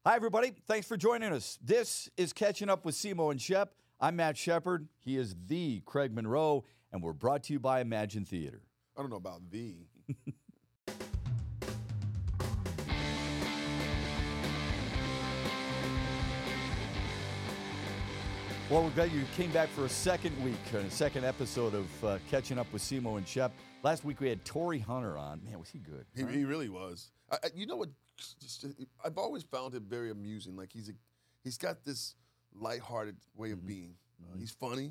Hi, everybody. Thanks for joining us. This is Catching Up with Simo and Shep. I'm Matt Shepard. He is the Craig Monroe, and we're brought to you by Imagine Theater. I don't know about the. Well, we're glad you came back for a second week, a second episode of Catching Up with Simo and Shep. Last week we had Torii Hunter on. Man, was he good? He really was. You know what? I've always found him very amusing. Like he's got this lighthearted way of being. He's funny,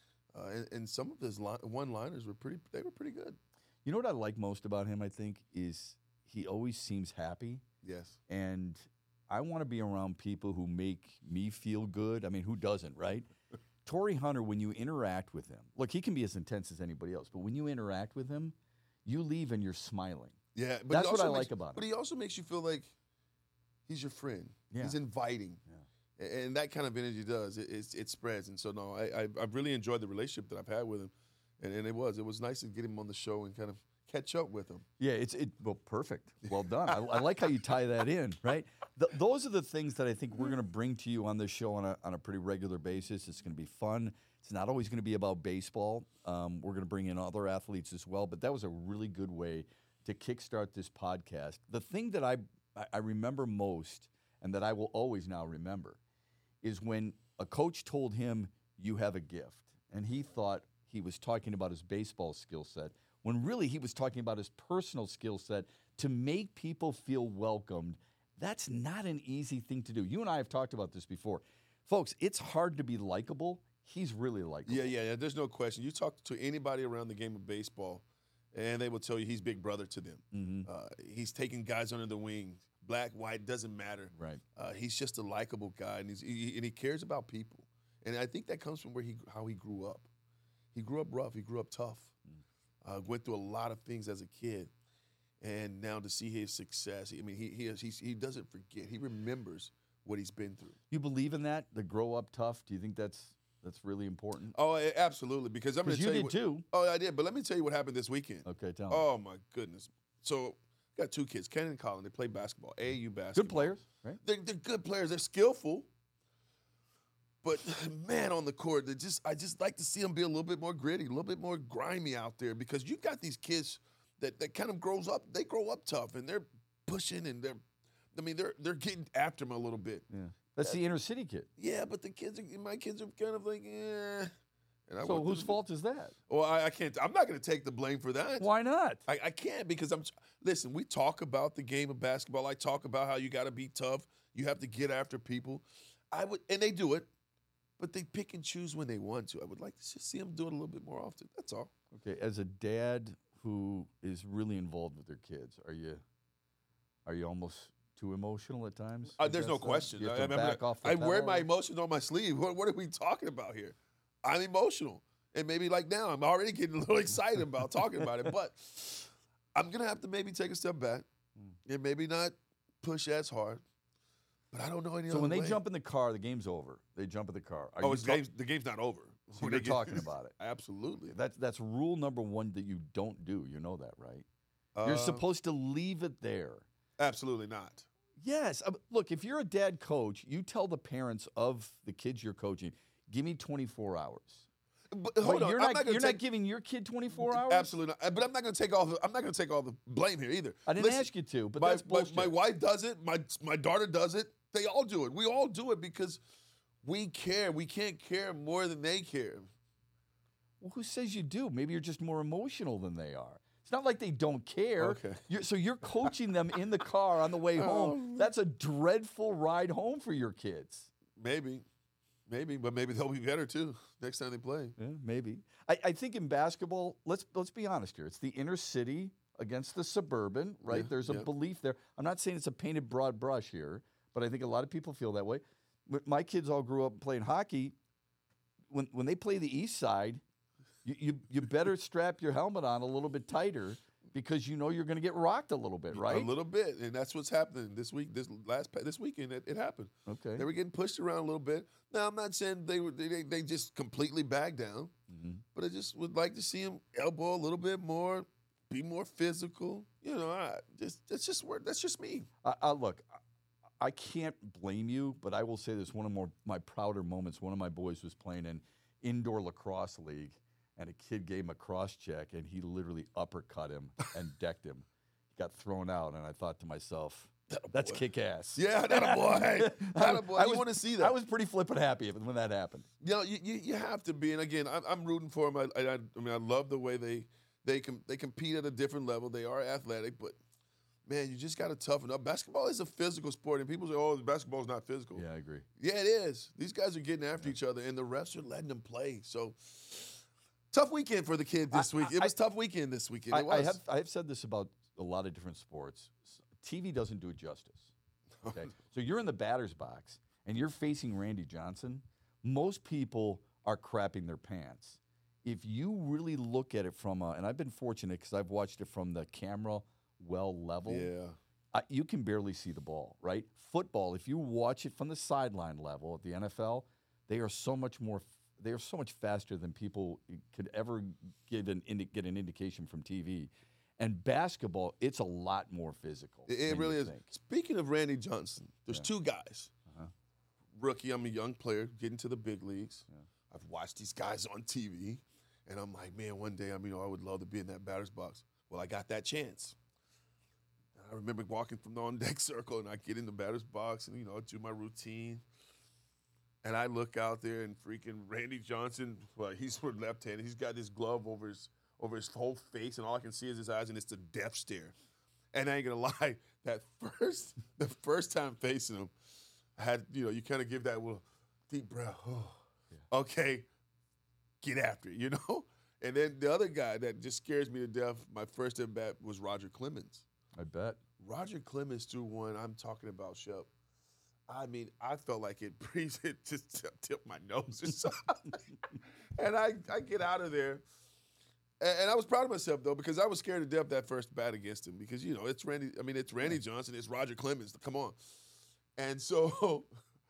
and some of his one-liners were pretty good. You know what I like most about him, I think, is he always seems happy. Yes. And I want to be around people who make me feel good. I mean, who doesn't, right? Torii Hunter, when you interact with him, look, he can be as intense as anybody else, but when you interact with him, you leave and you're smiling. Yeah, but that's what I like about him. But he also makes you feel like he's your friend. Yeah. He's inviting. Yeah. And that kind of energy does. It spreads. And so, no, I've really enjoyed the relationship that I've had with him. And it was nice to get him on the show and kind of catch up with him. Yeah, well, perfect. Well done. I like how you tie that in, right? Those are the things that I think we're going to bring to you on this show on a pretty regular basis. It's going to be fun. It's not always going to be about baseball. We're going to bring in other athletes as well. But that was a really good way to kickstart this podcast. The thing that I remember most and that I will always now remember is when a coach told him, "You have a gift." And he thought he was talking about his baseball skill set, when really he was talking about his personal skill set to make people feel welcomed. That's not an easy thing to do. You and I have talked about this before. Folks, it's hard to be likable. He's really likable. Yeah. There's no question. You talk to anybody around the game of baseball, and they will tell you he's big brother to them. Mm-hmm. He's taking guys under the wing. Black, white, doesn't matter. Right. He's just a likable guy, and he cares about people. And I think that comes from how he grew up. He grew up rough. He grew up tough. Went through a lot of things as a kid, and now to see his success, I mean, he doesn't forget. He remembers what he's been through. You believe in that? The grow up tough? Do you think that's really important? Oh, absolutely. Because I'm going to tell you. You did too. Oh, I did. But let me tell you what happened this weekend. Okay, tell me. Oh my goodness. So got two kids, Kenan and Colin. They play basketball, AAU basketball. Good players, right? They're good players. They're skillful. But, man, on the court, I just like to see them be a little bit more gritty, a little bit more grimy out there, because you've got these kids that kind of grow up tough, and they're pushing, and they're getting after them a little bit. Yeah. That's the inner city kid. Yeah, but my kids are kind of like, eh. So whose fault is that? Well, I can't. I'm not going to take the blame for that. Why not? I can't, because listen, we talk about the game of basketball. I talk about how you got to be tough. You have to get after people. And they do it. But they pick and choose when they want to. I would like to just see them do it a little bit more often. That's all. Okay, as a dad who is really involved with their kids, are you almost too emotional at times? There's no question. You have to back off the I wear pedal? my emotions on my sleeve. What are we talking about here? I'm emotional. And maybe like now, I'm already getting a little excited about talking about it. But I'm going to have to maybe take a step back and maybe not push as hard. But I don't know any other way. So when they jump in the car, the game's over. They jump in the car. The game's not over. So you're talking about it. Absolutely. That's rule number one that you don't do. You know that, right? You're supposed to leave it there. Absolutely not. Yes. Look, if you're a dad coach, you tell the parents of the kids you're coaching, give me 24 hours. But hold on, you're not giving your kid 24 hours? Absolutely not. But I'm not going to take all the blame here either. I didn't ask you to, but that's bullshit. My wife does it. My daughter does it. They all do it. We all do it because we care. We can't care more than they care. Well, who says you do? Maybe you're just more emotional than they are. It's not like they don't care. Okay. So you're coaching them in the car on the way home. That's a dreadful ride home for your kids. Maybe, but maybe they'll be better too next time they play. Yeah, maybe. I think in basketball, let's be honest here. It's the inner city against the suburban, right? Yeah, There's a belief there. I'm not saying it's a painted broad brush here, but I think a lot of people feel that way. My kids all grew up playing hockey. When they play the east side, you better strap your helmet on a little bit tighter because you know you're going to get rocked a little bit, right? A little bit, and that's what's happening this week. This weekend, it happened. Okay, they were getting pushed around a little bit. Now, I'm not saying they just completely bagged down, but I just would like to see them elbow a little bit more, be more physical. You know, that's just me. Look, I can't blame you, but I will say this: one of my prouder moments. One of my boys was playing in indoor lacrosse league, and a kid gave him a cross check, and he literally uppercut him and decked him. He got thrown out, and I thought to myself, "That's kick ass." Yeah, that a boy. That a boy. You want to see that? I was pretty flippin' happy when that happened. You know, you have to be. And again, I'm rooting for him. I mean, I love the way they compete at a different level. They are athletic, but man, you just got to toughen up. Basketball is a physical sport, and people say, "Oh, basketball is not physical." Yeah, I agree. Yeah, it is. These guys are getting after each other, and the refs are letting them play. So, tough weekend for the kid this week. It was tough weekend this weekend. It was. I have said this about a lot of different sports. TV doesn't do it justice. Okay, so you're in the batter's box, and you're facing Randy Johnson. Most people are crapping their pants. If you really look at it from and I've been fortunate because I've watched it from the camera well level. Yeah. You can barely see the ball, right? Football, if you watch it from the sideline level at the NFL, they are so much faster than people could ever get an indication from TV. And basketball, it's a lot more physical. It really is. Think. Speaking of Randy Johnson, there's two guys. Rookie, I'm a young player getting to the big leagues. Yeah. I've watched these guys on TV, and I'm like, man, one day I would love to be in that batter's box. Well, I got that chance. I remember walking from the on-deck circle, and I get in the batter's box, and I do my routine. And I look out there, and freaking Randy Johnson, well, he's left-handed. He's got this glove over his whole face, and all I can see is his eyes, and it's the death stare. And I ain't gonna lie, the first time facing him, I had, you kind of give that little deep breath. Oh, yeah. Okay, get after it, And then the other guy that just scares me to death, my first at bat was Roger Clemens. I bet. Roger Clemens threw one. I'm talking about, Shep. I mean, I felt like it just tipped my nose or something. And I get out of there. And I was proud of myself, though, because I was scared to death that first bat against him because, it's Randy. I mean, it's Randy Johnson. It's Roger Clemens. Come on. And so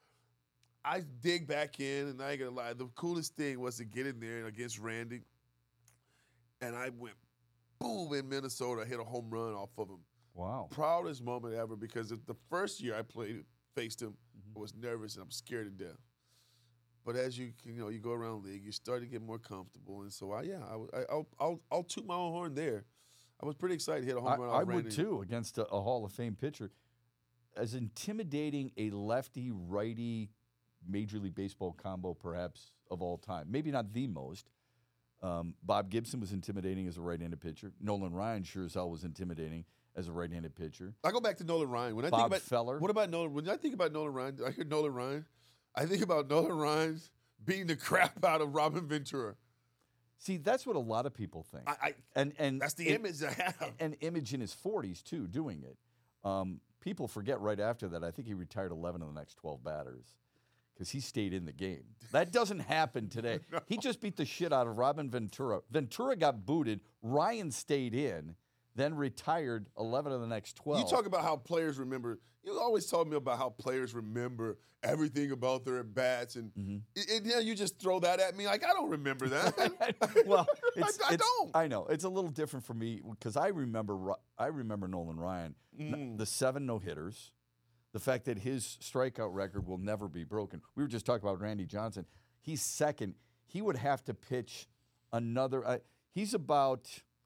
I dig back in, and I ain't going to lie. The coolest thing was to get in there against Randy. And I went boom in Minnesota. I hit a home run off of him. Wow. Proudest moment ever because the first year I faced him, I was nervous and I'm scared to death. But as you go around the league, you start to get more comfortable, and so I'll toot my own horn there. I was pretty excited to hit a home run off Randy. I would too against a Hall of Fame pitcher. As intimidating a lefty-righty Major League Baseball combo perhaps of all time. Maybe not the most. Bob Gibson was intimidating as a right-handed pitcher. Nolan Ryan sure as hell was intimidating as a right-handed pitcher. I go back to Nolan Ryan. When I Bob think about Feller. What about Nolan? When I think about Nolan Ryan, I hear Nolan Ryan. I think about Nolan Ryan beating the crap out of Robin Ventura. See, that's what a lot of people think. And that's the image I have. An image in his 40s, too, doing it. People forget right after that, I think he retired 11 of the next 12 batters because he stayed in the game. That doesn't happen today. No. He just beat the shit out of Robin Ventura. Ventura got booted. Ryan stayed in, then retired 11 of the next 12. You talk about how players remember. You always told me about how players remember everything about their at-bats, and you just throw that at me like I don't remember that. Well, I don't. I know it's a little different for me because I remember Nolan Ryan, the 7 no-hitters, the fact that his strikeout record will never be broken. We were just talking about Randy Johnson. He's second. He would have to pitch another. He's about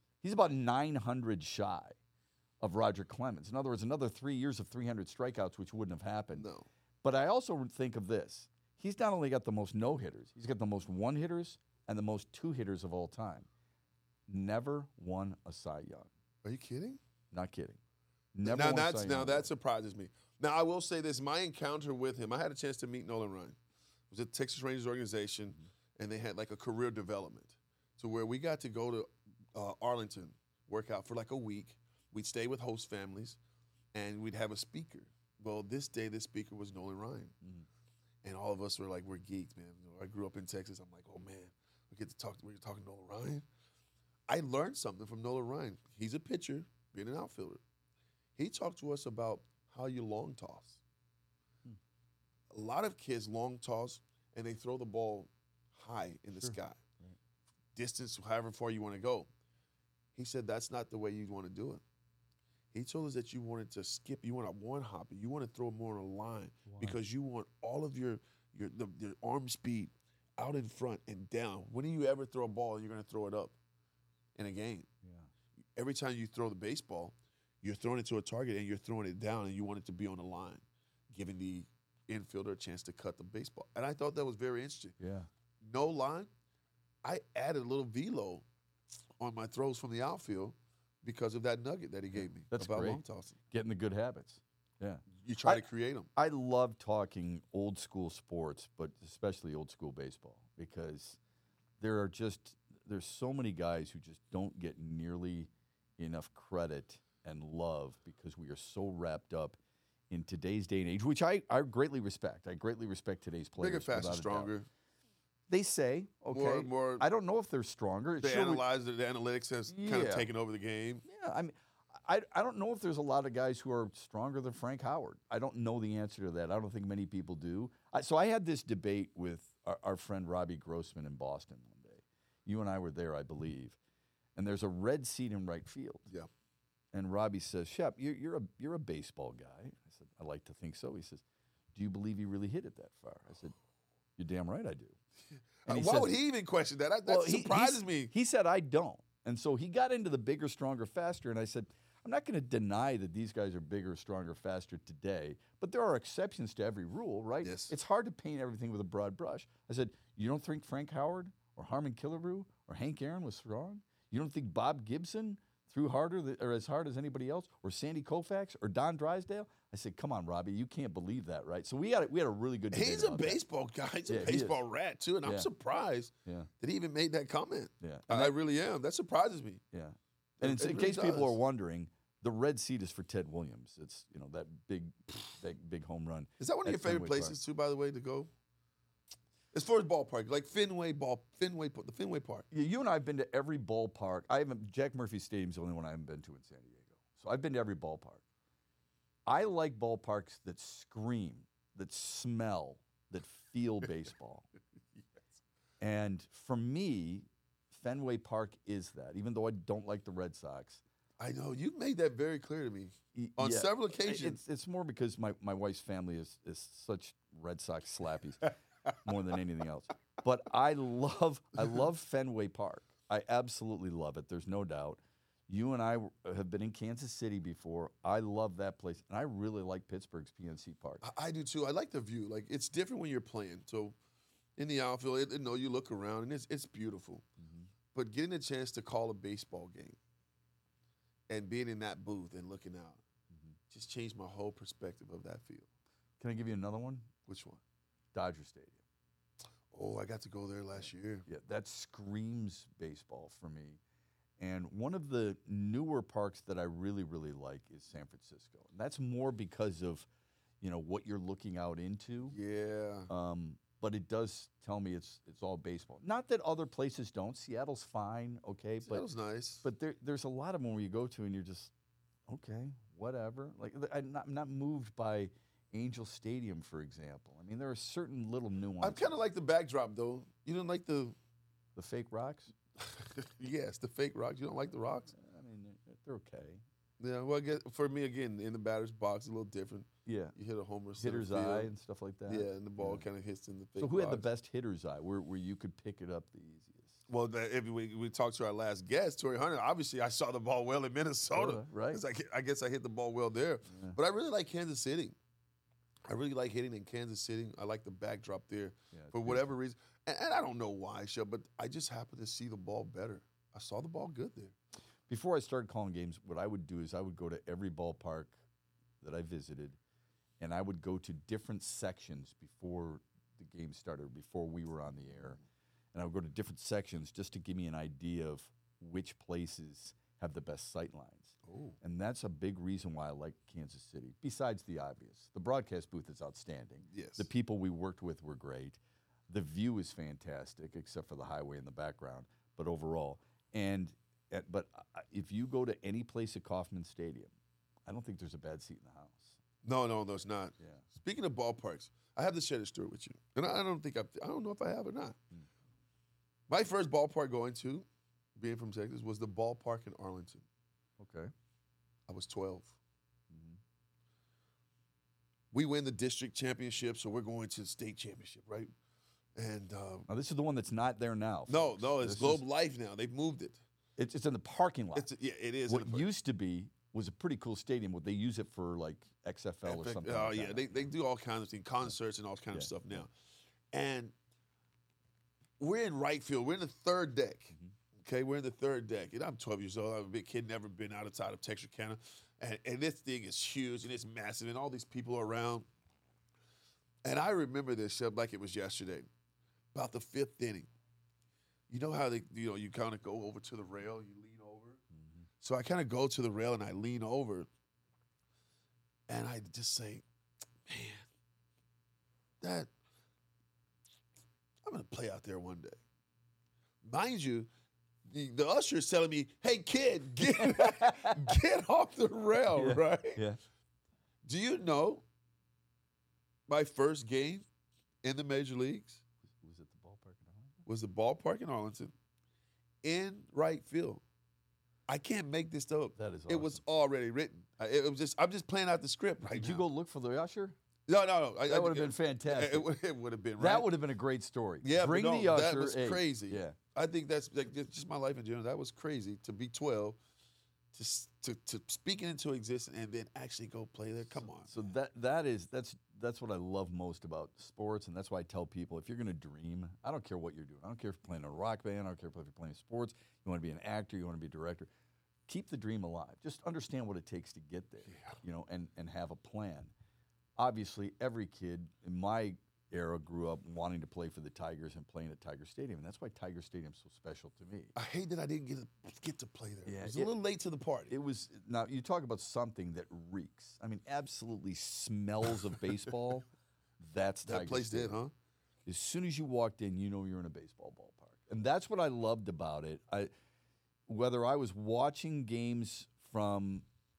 900 shy of Roger Clemens. In other words, another 3 years of 300 strikeouts, which wouldn't have happened. No. But I also think of this. He's not only got the most no-hitters, he's got the most one-hitters and the most two-hitters of all time. Never won a Cy Young. Are you kidding? Not kidding. Never won a Cy Young. Now that surprises me. Now, I will say this. My encounter with him, I had a chance to meet Nolan Ryan. It was at the Texas Rangers organization, and they had like a career development to where we got to go to Arlington, work out for like a week. We'd stay with host families, and we'd have a speaker. Well, this day, this speaker was Nolan Ryan. And all of us were like, we're geeks, man. I grew up in Texas. I'm like, oh, man, we're talking to Nolan Ryan. I learned something from Nolan Ryan. He's a pitcher, being an outfielder. He talked to us about how you long toss. A lot of kids long toss, and they throw the ball high in the sky. Right. Distance, however far you want to go. He said that's not the way you want to do it. He told us that you wanted to skip, you want a one hopper, you want to throw more on a line because you want all of your arm speed out in front and down. When do you ever throw a ball and you're going to throw it up in a game? Yeah. Every time you throw the baseball, you're throwing it to a target and you're throwing it down and you want it to be on the line, giving the infielder a chance to cut the baseball. And I thought that was very interesting. Yeah. No line, I added a little velo on my throws from the outfield because of that nugget that he gave me That's about great. long tossing. Getting the good habits. Yeah. You try to create them. I love talking old school sports, but especially old school baseball, because there's so many guys who just don't get nearly enough credit and love because we are so wrapped up in today's day and age, which I greatly respect. I greatly respect today's players. Bigger, faster, without a doubt. stronger. They say, okay. More I don't know if they're stronger. they Sure, analyze the analytics has kind of taken over the game. Yeah, I mean, I don't know if there's a lot of guys who are stronger than Frank Howard. I don't know the answer to that. I don't think many people do. So I had this debate with our friend Robbie Grossman in Boston one day. You and I were there, I believe. And there's a red seat in right field. Yeah. And Robbie says, Shep, you're a baseball guy. I said, I like to think so. He says, do you believe he really hit it that far? I said, you're damn right I do. And Why would he even question that? That surprises me. He said, I don't. And so he got into the bigger, stronger, faster. And I said, I'm not going to deny that these guys are bigger, stronger, faster today, but there are exceptions to every rule, right? Yes. It's hard to paint everything with a broad brush. I said, you don't think Frank Howard or Harmon Killebrew or Hank Aaron was strong? You don't think Bob Gibson threw harder or as hard as anybody else, or Sandy Koufax or Don Drysdale? I said, come on, Robbie, you can't believe that, right? So we had a really good debate. He's a baseball guy. He's a baseball rat, too, and I'm surprised that he even made that comment. Yeah. I really am. That surprises me. Yeah. And in really case people does. are wondering, the red seat is for Ted Williams. It's, that big home run. Is that one of your at favorite Fenway places, too, by the way, to go? As far as ballpark, like the Fenway Park. Yeah, you and I have been to every ballpark. Jack Murphy Stadium's the only one I haven't been to in San Diego. So I've been to every ballpark. I like ballparks that scream, that smell, that feel baseball. Yes. And for me, Fenway Park is that, even though I don't like the Red Sox. I know. You've made that very clear to me on several occasions. It's more because my wife's family is such Red Sox slappies more than anything else. But I love Fenway Park. I absolutely love it. There's no doubt. You and I have been in Kansas City before. I love that place. And I really like Pittsburgh's PNC Park. I do, too. I like the view. Like, it's different when you're playing. So in the outfield, you look around, and it's beautiful. Mm-hmm. But getting a chance to call a baseball game and being in that booth and looking out just changed my whole perspective of that field. Can I give you another one? Which one? Dodger Stadium. Oh, I got to go there last year. Yeah, that screams baseball for me. And one of the newer parks that I really, really like is San Francisco. And that's more because of, what you're looking out into. Yeah. But it does tell me it's all baseball. Not that other places don't. Seattle's fine, okay. Seattle's nice. But there's a lot of them where you go to and you're just, okay, whatever. Like I'm not moved by Angel Stadium, for example. I mean, there are certain little nuances. I kind of like the backdrop, though. You don't like the fake rocks? Yes, the fake rocks. You don't like the rocks? I mean, they're okay. Yeah, well, I guess for me, again, in the batter's box, a little different. Yeah. You hit a homer, hitter's eye and stuff like that. Yeah, and the ball kind of hits in the fake So who had the rocks. best hitter's eye, where you could pick it up the easiest? Well, if we talked to our last guest, Torrey Hunter, obviously I saw the ball well in Minnesota. Right. 'Cause I guess I hit the ball well there. Yeah. But I really like Kansas City. I really like hitting in Kansas City. I like the backdrop there for whatever reason. And I don't know why, Shep, but I just happen to see the ball better. I saw the ball good there. Before I started calling games, what I would do is I would go to every ballpark that I visited, and I would go to different sections before the game started, before we were on the air. And I would go to different sections just to give me an idea of which places have the best sight lines. Oh. And that's a big reason why I like Kansas City, besides the obvious. The broadcast booth is outstanding. Yes. The people we worked with were great. The view is fantastic, except for the highway in the background, but overall. But if you go to any place at Kauffman Stadium, I don't think there's a bad seat in the house. No, it's not. Yeah. Speaking of ballparks, I have to share this story with you. And I don't know if I have or not. My first ballpark going to, being from Texas, was the ballpark in Arlington. Okay. I was 12. Mhm. We win the district championship, so we're going to the state championship, right? And Now, this is the one that's not there now. no, folks. no, it's This Globe is- Life now. They've moved it. It's in the parking lot. It is. What used to be was a pretty cool stadium. What they use it for, like XFL or something. Oh like yeah, that. they do all kinds of things, concerts and all kinds of Yeah. stuff now. And we're in right field. We're in the third deck. Okay, we're in the third deck. And I'm 12 years old. I'm a big kid, never been outside of Texarkana. And this thing is huge and it's massive, and all these people are around. And I remember this like it was yesterday, about the fifth inning. You know how you kind of go over to the rail, you lean over. So I kind of go to the rail and I lean over, and I just say, man, I'm going to play out there one day. Mind you, the usher is telling me, hey, kid, get off the rail, right? Yeah. Do you know my first game in the major leagues Was it the ballpark in Arlington? was the ballpark in Arlington in right field? I can't make this up. That is It was already written. I'm just playing out the script right Did now. you go look for the usher? No. That would have been fantastic. It would have been, right? That would have been a great story. Yeah, but Bring no, the usher. that was hey, crazy. Yeah. I think that's like, just my life in general. That was crazy to be 12, to speak it into existence, and then actually go play there. Come on. So that's what I love most about sports, and that's why I tell people, if you're going to dream, I don't care what you're doing. I don't care if you're playing in a rock band. I don't care if you're playing sports. You want to be an actor. You want to be a director. Keep the dream alive. Just understand what it takes to get there, and have a plan. Obviously, every kid in my era grew up wanting to play for the Tigers and playing at Tiger Stadium, and that's why Tiger Stadium's so special to me. I hate that I didn't get to play there. Yeah, I was a little late to the party. It was, now you talk about something that reeks. I mean, absolutely smells of baseball. That's that Tiger place Stadium. did, huh? As soon as you walked in, you know you're in a baseball ballpark, and that's what I loved about it. Whether I was watching games from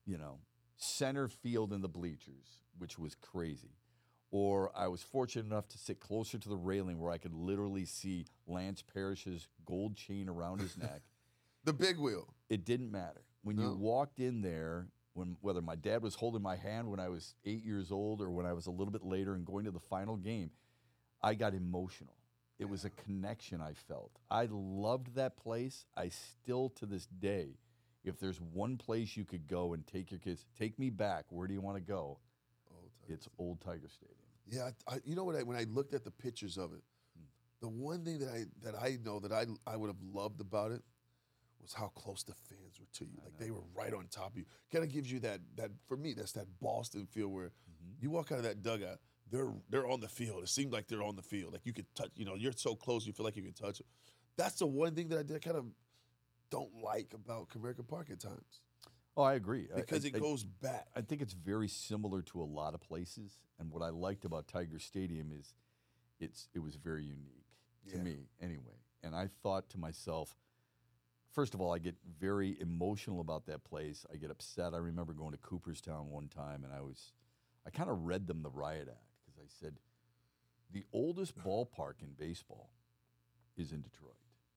center field in the bleachers, which was crazy, or I was fortunate enough to sit closer to the railing where I could literally see Lance Parrish's gold chain around his neck. The big wheel. It didn't matter. When you walked in there, whether my dad was holding my hand when I was 8 years old or when I was a little bit later and going to the final game, I got emotional. It was a connection I felt. I loved that place. I still, to this day, if there's one place you could go and take your kids, take me back, where do you want to go? It's Old Tiger Stadium. Yeah, you know what? When I looked at the pictures of it, the one thing that I know that I would have loved about it was how close the fans were to you. Like they were right on top of you. Kind of gives you that for me, that's that Boston feel where you walk out of that dugout, they're on the field. It seemed like they're on the field. Like you could touch. You're so close, you feel like you can touch them. That's the one thing that I kind of don't like about Comerica Park at times. Oh, I agree. Because it goes back. I think it's very similar to a lot of places, and what I liked about Tiger Stadium is it was very unique to me anyway. And I thought to myself, first of all, I get very emotional about that place. I get upset. I remember going to Cooperstown one time, and I kind of read them the riot act because I said, the oldest ballpark in baseball is in Detroit.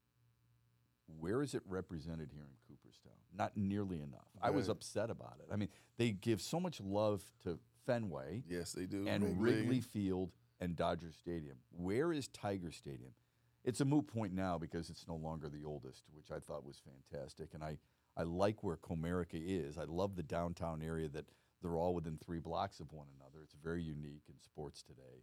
Where is it represented here in Cooperstown? Not nearly enough. I was upset about it. I mean, they give so much love to Fenway. Yes, they do. And Wrigley Field and Dodger Stadium. Where is Tiger Stadium? It's a moot point now because it's no longer the oldest, which I thought was fantastic. And I like where Comerica is. I love the downtown area that they're all within 3 blocks of one another. It's very unique in sports today.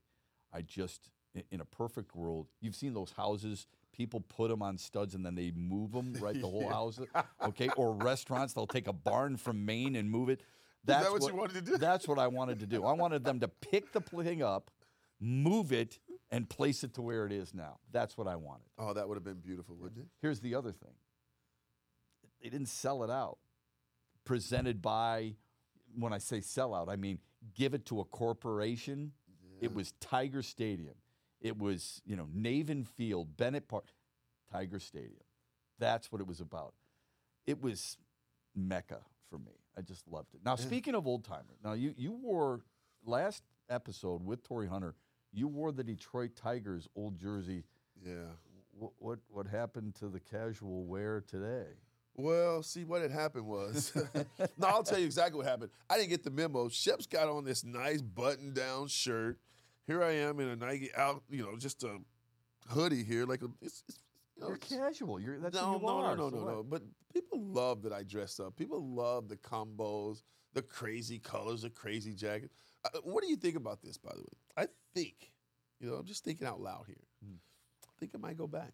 In a perfect world, you've seen those houses, people put them on studs and then they move them, right? The whole house, okay? Or restaurants, they'll take a barn from Maine and move it. That's what you wanted to do? That's what I wanted to do. I wanted them to pick the thing up, move it, and place it to where it is now. That's what I wanted. Oh, that would have been beautiful, wouldn't it? Here's the other thing. They didn't sell it out. Presented by, when I say sell out, I mean give it to a corporation. Yeah. It was Tiger Stadium. It was, Navin Field, Bennett Park, Tiger Stadium. That's what it was about. It was Mecca for me. I just loved it. Now, speaking of old-timer, now you wore, last episode with Torrey Hunter, you wore the Detroit Tigers old jersey. Yeah. What happened to the casual wear today? Well, see, what had happened was, no, I'll tell you exactly what happened. I didn't get the memo. Shep's got on this nice button-down shirt. Here I am in a Nike out, just a hoodie here, like it's You're casual. That's no, who you no, are. no, So no, no, what? no. But people love that I dress up. People love the combos, the crazy colors, the crazy jacket. What do you think about this, by the way? I think, I'm just thinking out loud here. I think I might go back.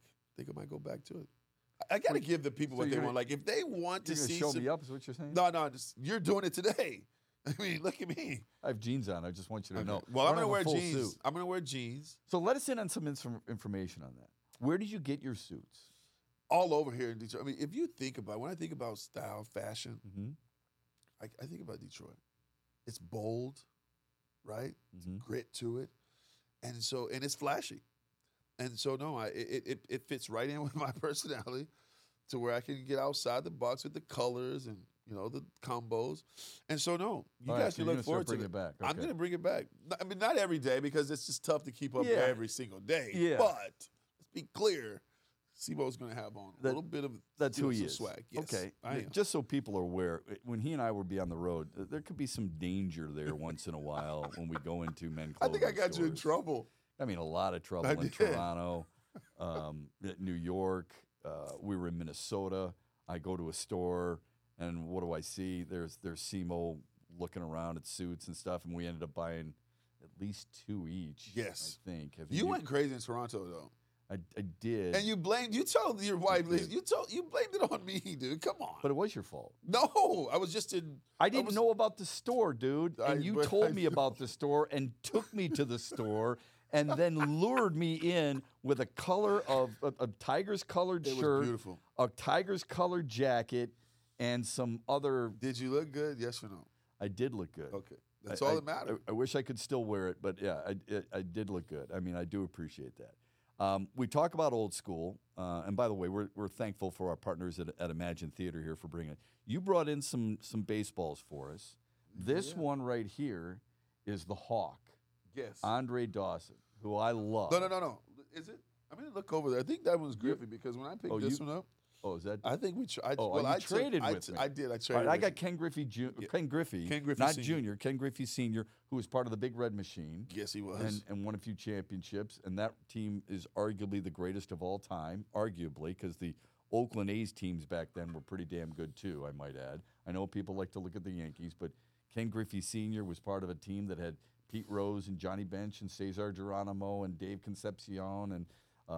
To it. I got to give the people so what they you're want. Like if they want to You're gonna see, show me up, is what you're saying? no, you're doing it today. I mean, look at me. I have jeans on. I just want you to know. Well, I I'm don't gonna have wear a full jeans. suit. I'm gonna wear jeans So let us in on some information on that. Where did you get your suits? all over here in Detroit. I mean, if you think about when I think about style, fashion, Mm-hmm. I think about Detroit. It's bold, right? Mm-hmm. Grit to it, and it's flashy, and so no, it fits right in with my personality, to where I can get outside the box with the colors and the combos, and so no, you All right, guys so can you're look gonna forward start to it. bringing it back. I'm Okay. going to bring it back. I mean, not every day because it's just tough to keep up Yeah. every single day. Yeah. But let's be clear, Sebo's going to have on a little bit of That's who he some is. swag. Yes, Okay. I am. Just so people are aware, when he and I would be on the road, there could be some danger there once in a while when we go into men I clothing think I got you in stores. trouble. I mean, a lot of trouble I in did. Toronto, New York. We were in Minnesota. I go to a store, and what do I see? There's Semo looking around at suits and stuff, and we ended up buying at least 2 each. Yes. I think. You went crazy in Toronto though, I did. and you told your wife, did. you blamed it on me, dude. Come on. But it was your fault. No, I was just in. I didn't know about the store, dude. And you but told I me about the store and took me to the store and then lured me in with a color of a Tiger's colored It was shirt, beautiful. a Tiger's colored jacket, and some other. Did you look good? Yes or no? I did look good. Okay, that's all that matters. I wish I could still wear it, but yeah, I did look good. I mean, I do appreciate that. We talk about old school, and by the way, we're thankful for our partners at Imagine Theater here for bringing it. You brought in some baseballs for us. This one right here is the Hawk, Yes. Andre Dawson, who I love. No. Is it? I'm gonna look over there. I think that one's Griffey because when I picked this one up, Oh, is that? I think we. I traded with me. I did. I All traded. right, I with got you. Ken Griffey, Ken Griffey, Sr. not Junior, Ken Griffey Sr., who was part of the Big Red Machine. Yes, he was. And won a few championships. And that team is arguably the greatest of all time, arguably, because the Oakland A's teams back then were pretty damn good too, I might add. I know people like to look at the Yankees, but Ken Griffey Sr. was part of a team that had Pete Rose and Johnny Bench and Cesar Geronimo and Dave Concepcion and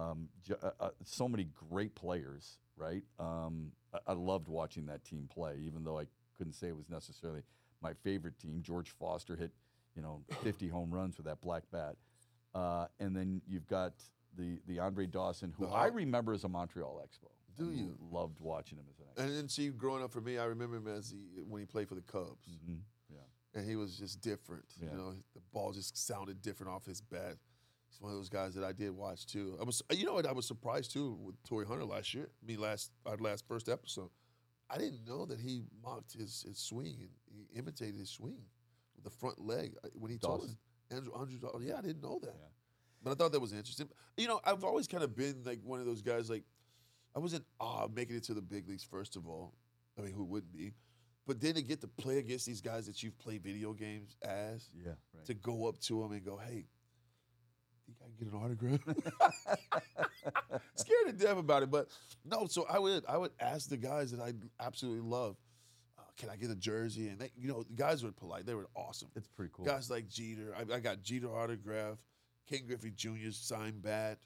so many great players, right? I loved watching that team play, even though I couldn't say it was necessarily my favorite team. George Foster hit 50 home runs with that black bat. And then you've got the Andre Dawson, who I remember as a Montreal Expo. Do you? Loved watching him as an Expo. And then see, growing up for me, I remember him when he played for the Cubs, Yeah. and he was just different. Yeah. The ball just sounded different off his bat. He's one of those guys that I did watch too. I was surprised too with Torrey Hunter last year. Our first episode. I didn't know that he mocked his swing and he imitated his swing with the front leg when he told us. Andrew Dawson. Yeah, I didn't know that. Yeah. But I thought that was interesting. I've always kind of been like one of those guys. Like I wasn't making it to the big leagues first of all. I mean, who wouldn't be? But then to get to play against these guys that you've played video games as, Yeah, right. to go up to them and go, hey, think I can get an autograph? Scared to death about it, but no. So I would ask the guys that I absolutely love, can I get a jersey? And the guys were polite. They were awesome. It's pretty cool. Guys like Jeter. I got Jeter autograph. Ken Griffey Jr.'s signed bat.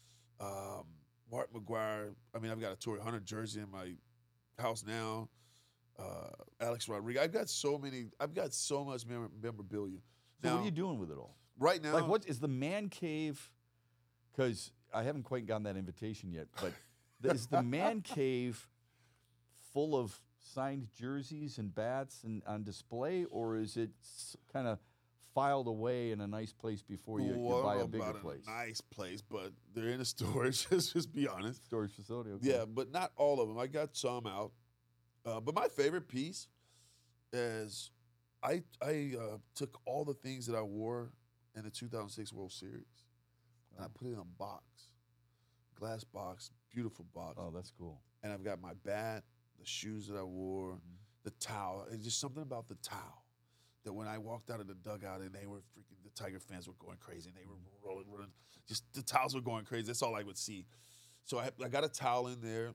Mark McGuire. I mean, I've got a Torrey Hunter jersey in my house now. Alex Rodriguez. I've got so much memorabilia. So Now, what are you doing with it all? right now? Like, what is the man cave? Because I haven't quite gotten that invitation yet, but is the man cave full of signed jerseys and bats and on display, or is it kind of filed away in a nice place before you buy a bigger place? Nice place, but they're in a storage. Let's just be honest. Storage facility. Okay. Yeah, but not all of them. I got some out. But my favorite piece is I took all the things that I wore in the 2006 World Series and I put it in a box, glass box, beautiful box. Oh, that's cool. And I've got my bat, the shoes that I wore, the towel. It's just something about the towel that when I walked out of the dugout and the Tiger fans were going crazy and they were rolling, just the towels were going crazy. That's all I would see. So I got a towel in there,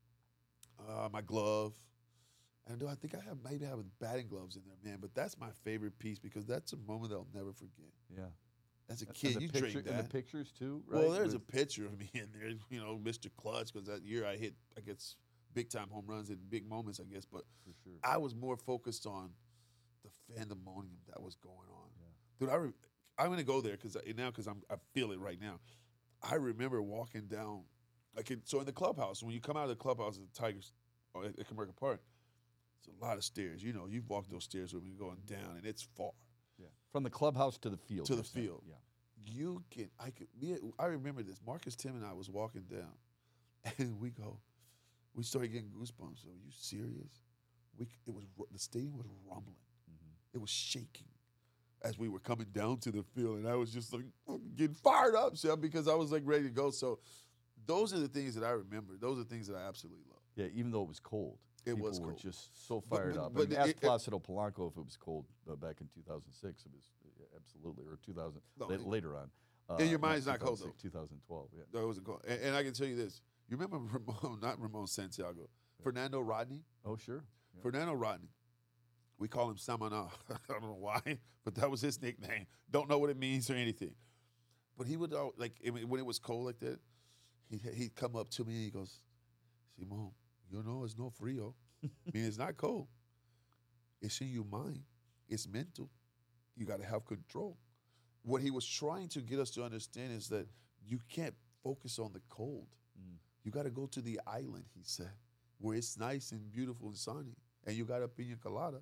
my glove. And I think I maybe have batting gloves in there, man. But that's my favorite piece because that's a moment I'll never forget. Yeah. As a kid, you drink that. And the pictures too, right? Well, there's a picture of me in there, Mr. Clutch, because that year I hit, I guess, big-time home runs in big moments, I guess. But For sure. I was more focused on the pandemonium that was going on. Yeah. Dude, I'm going to go there because I feel it right now. I remember walking down, so in the clubhouse, when you come out of the clubhouse at the Tigers, or at Comerica Park, it's a lot of stairs. You've walked those stairs with me going down, and it's far. Yeah. From the clubhouse to the field. To the field. Yeah. I remember this. Marcus Tim and I was walking down, and we started getting goosebumps. Are you serious? The stadium was rumbling. It was shaking as we were coming down to the field, and I was just like getting fired up, Sam, because I was like ready to go. So those are the things that I remember. Those are things that I absolutely love. Yeah, even though it was cold. People were cold. Just so fired up. But ask Placido Polanco if it was cold back in 2006. It was absolutely, or 2000 later on. In your mind, it's not cold though. 2012. Yeah. No, it wasn't cold. And I can tell you this: you remember Ramon Santiago, Fernando Rodney? Oh, sure. Yeah. Fernando Rodney. We call him Samana. I don't know why, but that was his nickname. Don't know what it means or anything. But he would when it was cold like that, he'd come up to me and he goes, "Simon, it's no frio. I mean, it's not cold. It's in your mind. It's mental. You got to have control." What he was trying to get us to understand is that you can't focus on the cold. You got to go to the island, he said, where it's nice and beautiful and sunny, and you got a pina colada.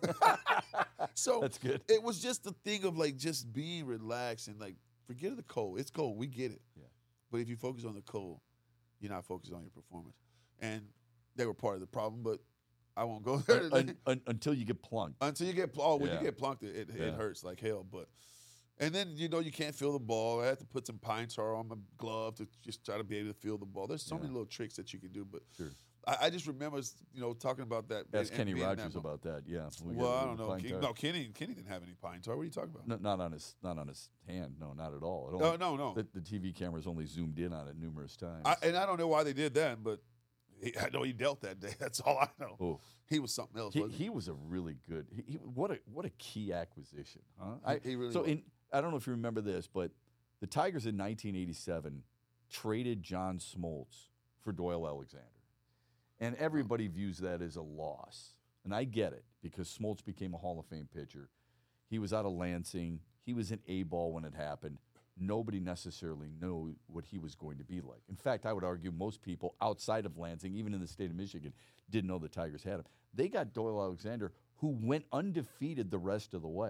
So that's good. It was just the thing of just being relaxed and forget the cold. It's cold. We get it. Yeah. But if you focus on the cold, you're not focused on your performance. And they were part of the problem, but I won't go there until you get plunked. Until you get when you get plunked, it hurts like hell. And then you can't feel the ball. I had to put some pine tar on my glove to just try to be able to feel the ball. There's so many little tricks that you can do, but sure. I just remember talking about that. Ask Kenny Rogers about that. Yeah. Well, I don't know. No, Kenny didn't have any pine tar. What are you talking about? No, not on his hand. No, not at all. No. The TV cameras only zoomed in on it numerous times. And I don't know why they did that, but I know he dealt that day. That's all I know. Oh. He was something else. He was a really good. What a key acquisition, huh? He really was. I don't know if you remember this, but the Tigers in 1987 traded John Smoltz for Doyle Alexander, and everybody views that as a loss. And I get it because Smoltz became a Hall of Fame pitcher. He was out of Lansing. He was an A-ball when it happened. Nobody necessarily knew what he was going to be like. In fact, I would argue most people outside of Lansing, even in the state of Michigan, didn't know the Tigers had him. They got Doyle Alexander, who went undefeated the rest of the way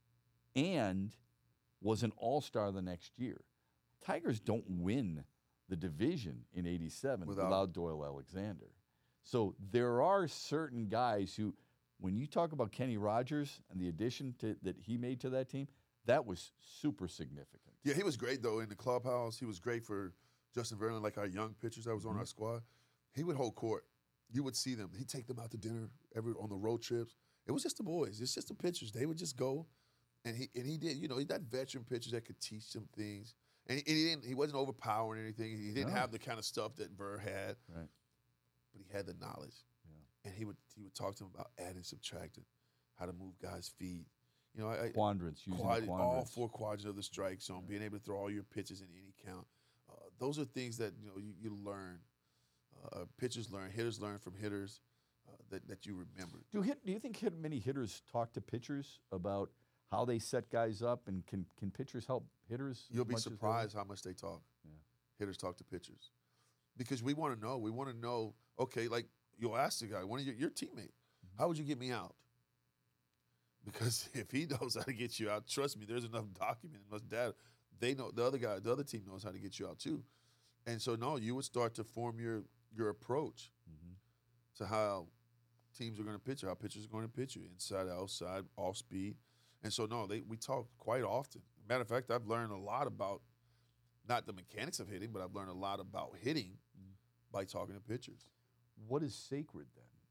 and was an all-star the next year. Tigers don't win the division in 87 without Doyle Alexander. So there are certain guys who, when you talk about Kenny Rogers and the addition that he made to that team, that was super significant. Yeah, he was great, though, in the clubhouse. He was great for Justin Verlin, like our young pitchers that was on our squad. He would hold court. You would see them. He'd take them out to dinner on the road trips. It was just the boys. It's just the pitchers. They would just go. And he did, he got veteran pitchers that could teach them things. And he wasn't overpowering anything. He didn't have the kind of stuff that Ver had. Right. But he had the knowledge. Yeah. And he would talk to them about adding, subtracting, how to move guys' feet. Quadrants, using quadrants. All 4 quadrants of the strike zone, being able to throw all your pitches in any count. Those are things that you learn. Pitchers learn, hitters learn from hitters that you remember. Do you think many hitters talk to pitchers about how they set guys up, and can pitchers help hitters? You'll be surprised how much they talk. Yeah. Hitters talk to pitchers because we want to know. We want to know. Okay, like you'll ask the guy, one of your teammate, how would you get me out? Because if he knows how to get you out, trust me, there's enough document, enough data. They know the other team knows how to get you out too. And so you would start to form your approach to how teams are going to pitch you, how pitchers are going to pitch you, inside, outside, off speed. And so we talk quite often. Matter of fact, I've learned a lot about not the mechanics of hitting, but I've learned a lot about hitting by talking to pitchers. What is sacred then?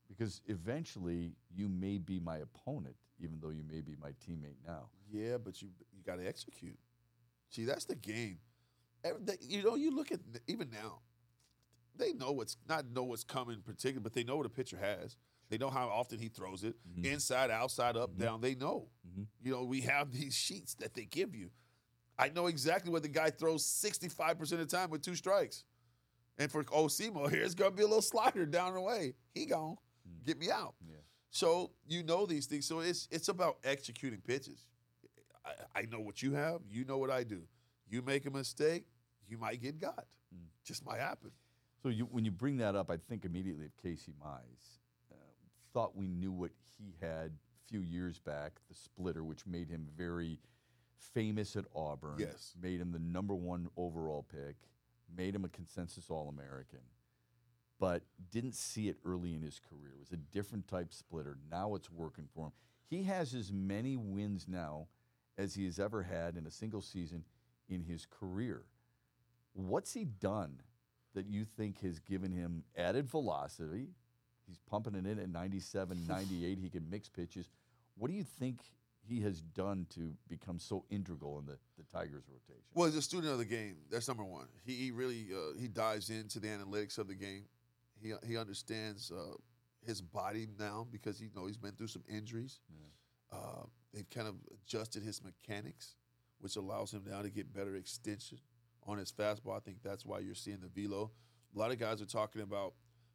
Because eventually you may be my opponent, even though you may be my teammate now. Yeah, but you got to execute. See, that's the game. You look at even now, they know what's coming in particular, but they know what a pitcher has. They know how often he throws it, inside, outside, up, down. They know. We have these sheets that they give you. I know exactly what the guy throws 65% of the time with 2 strikes. And for Osimo here, it's going to be a little slider down the way. He gone. Get me out. Yeah. So you know these things. So it's about executing pitches. I know what you have. You know what I do. You make a mistake, you might get got. Just might happen. So when you bring that up, I think immediately of Casey Mize. Thought we knew what he had a few years back, the splitter, which made him very famous at Auburn. Yes. Made him the #1 overall pick. Made him a consensus All-American. But didn't see it early in his career. It was a different type splitter. Now it's working for him. He has as many wins now as he has ever had in a single season in his career. What's he done that you think has given him added velocity? He's pumping it in at 97, 98. He can mix pitches. What do you think he has done to become so integral in the Tigers' rotation? Well, he's a student of the game. That's number one. He really he dives into the analytics of the game. He understands his body now because he's been through some injuries. Yeah. They've kind of adjusted his mechanics, which allows him now to get better extension on his fastball. I think that's why you're seeing the velo. A lot of guys are talking about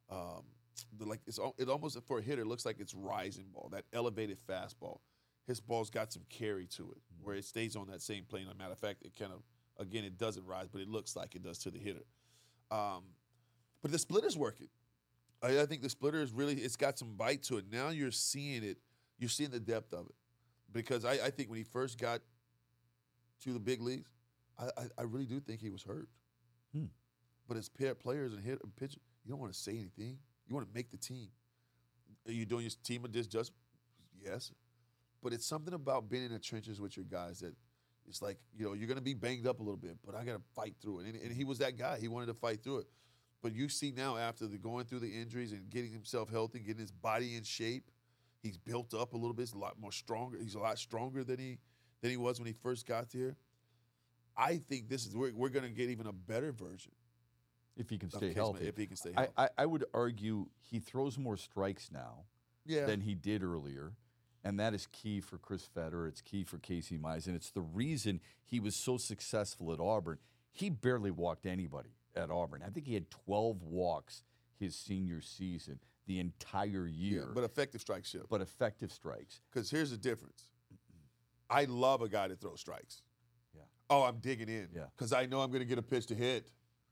it almost for a hitter looks like it's rising ball, that elevated fastball. His ball's got some carry to it, where it stays on that same plane. As a matter of fact, it kind of, again, it doesn't rise, but it looks like it does to the hitter. But the splitter's working. I think the splitter is really, it's got some bite to it. Now you're seeing it. You're seeing the depth of it. Because I think when he first got to the big leagues, I really do think he was hurt. But as players and pitchers, you don't want to say anything. You want to make the team. Are you doing your team a disjustice? Yes. But it's something about being in the trenches with your guys that it's like, you're going to be banged up a little bit, but I got to fight through it. And he was that guy. He wanted to fight through it. But you see now after going through the injuries and getting himself healthy, getting his body in shape, he's built up a little bit. He's a lot more stronger. He's a lot stronger than he was when he first got here. I think we're going to get even a better version. If he can stay healthy. If he can stay healthy. I would argue he throws more strikes now than he did earlier. And that is key for Chris Fetter. It's key for Casey Mize. And it's the reason he was so successful at Auburn. He barely walked anybody at Auburn. I think he had 12 walks his senior season, the entire year. Yeah, but effective strike shift. But effective strikes. Because here's the difference. I love a guy that throws strikes. Yeah. Oh, I'm digging in. Yeah. Because I know I'm going to get a pitch to hit.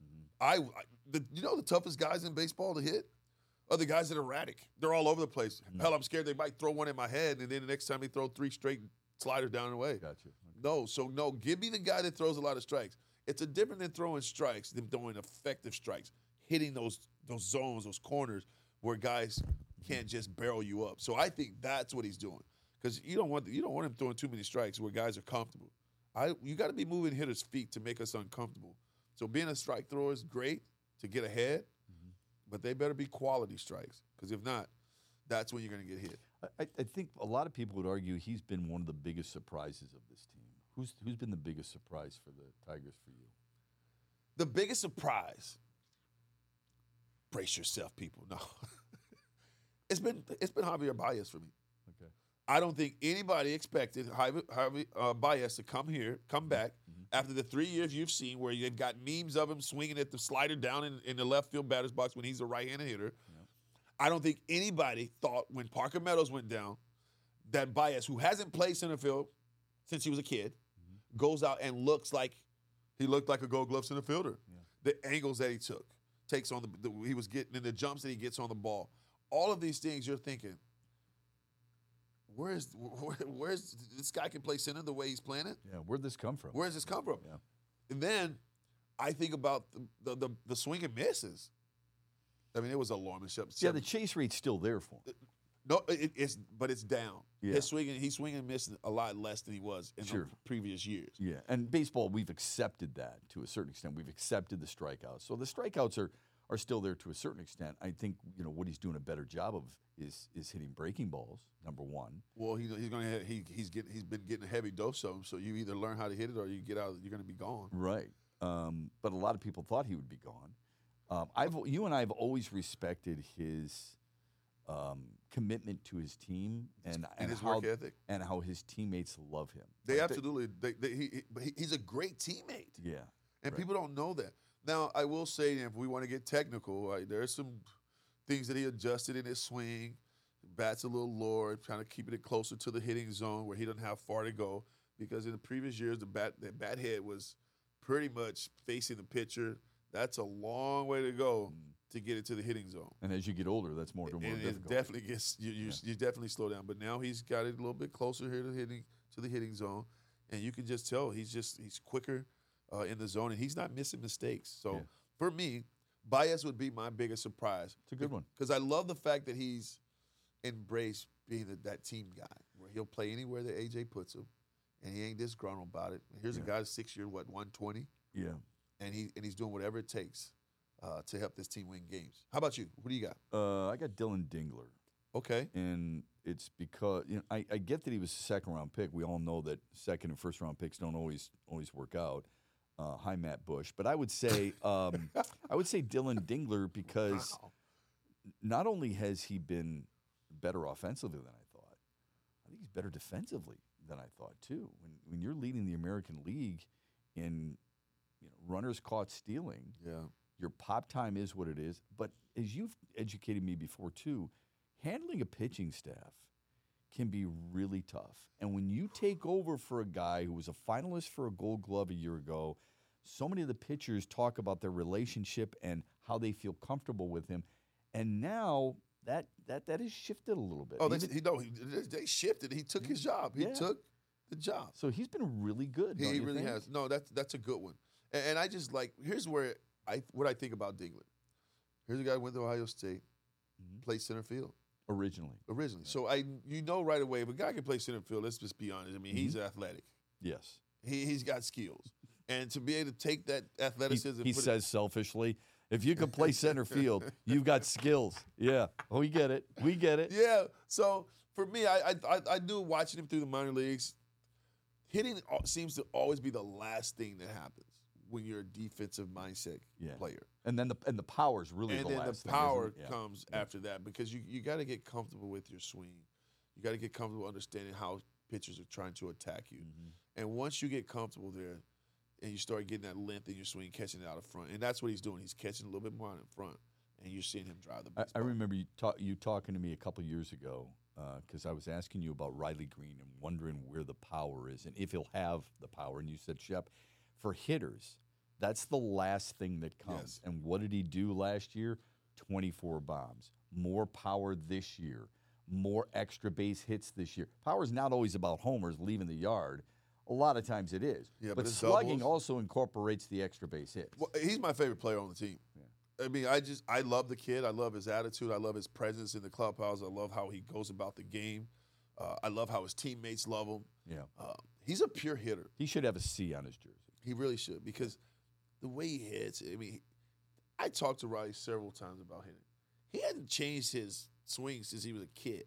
The toughest guys in baseball to hit are the guys that are erratic. They're all over the place. Hell, I'm scared they might throw one in my head, and then the next time they throw 3 straight sliders down the way. Gotcha. Okay. No, give me the guy that throws a lot of strikes. It's a different than throwing strikes than throwing effective strikes, hitting those zones, those corners where guys can't just barrel you up. So I think that's what he's doing because you don't want him throwing too many strikes where guys are comfortable. You got to be moving hitters' feet to make us uncomfortable. So being a strike thrower is great to get ahead, but they better be quality strikes because if not, that's when you're going to get hit. I think a lot of people would argue he's been one of the biggest surprises of this team. Who's been the biggest surprise for the Tigers for you? The biggest surprise, brace yourself, people. No. It's been Javier Baez for me. Okay. I don't think anybody expected Javier Baez to come back after the 3 years you've seen where you've got memes of him swinging at the slider down in the left field batter's box when he's a right-handed hitter. Yep. I don't think anybody thought when Parker Meadows went down that Baez, who hasn't played center field since he was a kid, goes out and looks like he looked like a Gold Glove center fielder. Yeah. The angles that he takes on he was getting in the jumps that he gets on the ball. All of these things you're thinking, where's this guy can play center the way he's playing it? Yeah, where'd this come from? Where's this come from? Yeah. And then I think about the swing and misses. I mean, it was alarming. Yeah, the chase rate's still there for him. No, but it's down. Yeah. He's swinging and missing a lot less than he was in the previous years. Yeah, and baseball, we've accepted that to a certain extent. We've accepted the strikeouts. So the strikeouts are still there to a certain extent. I think what he's doing a better job of is hitting breaking balls. Number one. Well, he's been getting a heavy dose of them. So you either learn how to hit it or you get out. You're going to be gone. Right. But a lot of people thought he would be gone. You and I have always respected his commitment to his team and his how, work ethic, and how his teammates love him. They absolutely. He's a great teammate. Yeah. And right. people don't know that. Now, I will say, if we want to get technical, right, there are some things that he adjusted in his swing. Bat's a little lower, trying to keep it closer to the hitting zone where he doesn't have far to go. Because in the previous years, the bat head was pretty much facing the pitcher. That's a long way to go to get it to the hitting zone. And as you get older, that's more difficult. It definitely gets you definitely slow down. But now he's got it a little bit closer here to the hitting zone, and you can just tell he's quicker in the zone, and he's not missing mistakes. So for me, Baez would be my biggest surprise. It's a good one because I love the fact that he's embraced being that team guy, where he'll play anywhere that AJ puts him, and he ain't disgruntled about it. Here's a guy that's 6 years, 120. Yeah. And he's doing whatever it takes to help this team win games. How about you? What do you got? I got Dylan Dingler. Okay. And it's because I get that he was a second-round pick. We all know that second and first-round picks don't always work out. Hi, Matt Bush. But I would say Dylan Dingler because not only has he been better offensively than I thought, I think he's better defensively than I thought too. When you're leading the American League in runners caught stealing, your pop time is what it is. But as you've educated me before too, handling a pitching staff can be really tough. And when you take over for a guy who was a finalist for a Gold Glove a year ago, so many of the pitchers talk about their relationship and how they feel comfortable with him. And now that has shifted a little bit. Oh, they shifted. He took his job. He took the job. So he's been really good. He really has. No, that's a good one. And I just here's where what I think about Dingler. Here's a guy who went to Ohio State, played center field. Originally. Yeah. So right away, if a guy can play center field, let's just be honest. I mean, he's athletic. Yes. He's got skills. And to be able to take that athleticism. He says selfishly, if you can play center field, you've got skills. Yeah. Oh, we get it. We get it. Yeah. So for me, I knew watching him through the minor leagues, hitting seems to always be the last thing that happens when you're a defensive mindset player. And then the power is really the last thing. And then the power comes after that because you got to get comfortable with your swing. You got to get comfortable understanding how pitchers are trying to attack you. And once you get comfortable there and you start getting that length in your swing, catching it out of front, and that's what he's doing. He's catching a little bit more out in front, and you're seeing him drive the baseball. I remember you talking to me a couple years ago because I was asking you about Riley Green and wondering where the power is and if he'll have the power. And you said, Shep, for hitters, that's the last thing that comes. Yes. And what did he do last year? 24 bombs. More power this year. More extra base hits this year. Power is not always about homers leaving the yard. A lot of times it is. Yeah, but slugging also incorporates the extra base hits. Well, he's my favorite player on the team. Yeah. I mean, I love the kid. I love his attitude. I love his presence in the clubhouse. I love how he goes about the game. I love how his teammates love him. Yeah. He's a pure hitter. He should have a C on his jersey. He really should because the way he hits, I mean, I talked to Riley several times about hitting. He hadn't changed his swing since he was a kid.